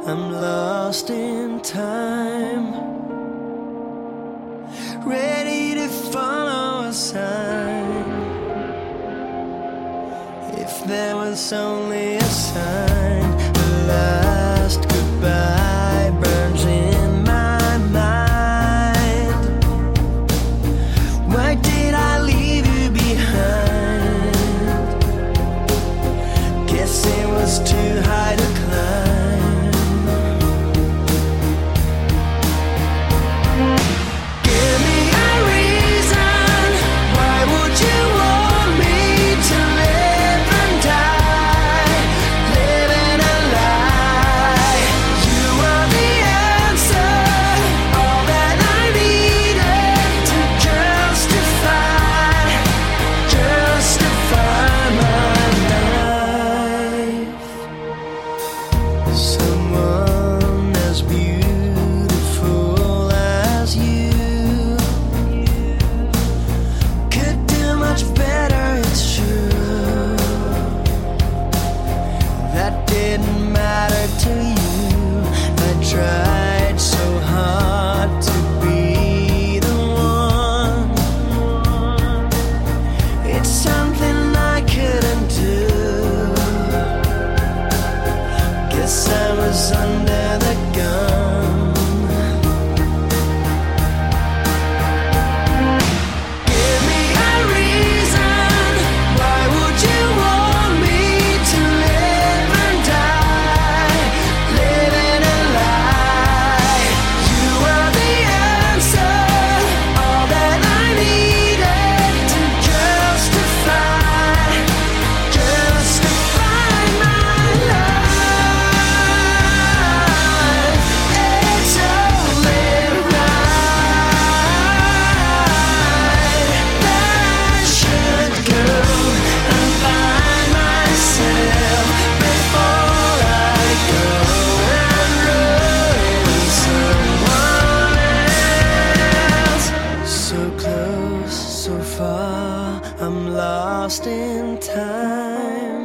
I'm lost in time, ready to follow a sign. If there was only a sign, the last goodbye burns in my mind. Why did I leave you behind? Guess it was too high to climb. Someone as beautiful as you could do much better, it's true. That didn't matter to you. I tried so hard to be the one. It's something I couldn't do. Guess I was under the gun. Give me a reason. Why would you want me to live and die? Living a lie. You are the answer. All that I needed to justify my life. It's only right that I should go and find myself before I go and ruin someone else. So close, so far, I'm lost in time,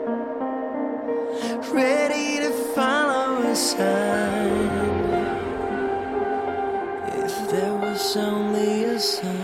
ready to follow a sign. If there was only a sign.